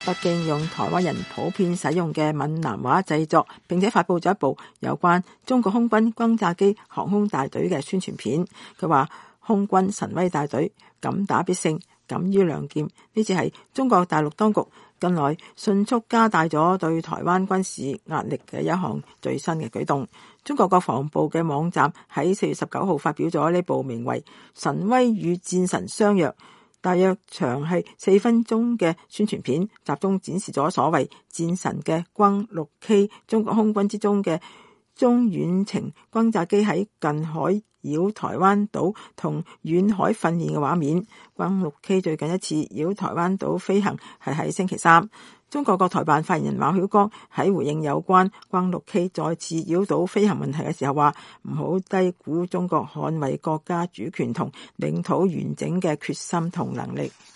北京用台灣人普遍使用嘅閩南話製作，並且發佈咗一部有關中國空軍轟炸機航空大隊嘅宣傳片。佢話空軍神威大隊，敢打必勝，敢於亮劍。呢次係中國大陸當局近來迅速加大咗對台灣軍事壓力嘅一項最新嘅舉動。中國國防部嘅網站喺4月19號發表咗呢部名為《神威與戰神相約》，大約長係4分鐘嘅宣傳片，集中展示咗所謂戰神嘅轟 6K 中國空軍之中嘅中遠程轟炸機喺近海繞台灣島同遠海訓練嘅畫面。轟 6K 最近一次繞台灣島飛行係喺星期三。中國國台辦發言人馬曉光喺回應有關轟 6K 再次繞島飛行問題嘅時候話，唔好低估中國捍衛國家主權同領土完整嘅決心同能力。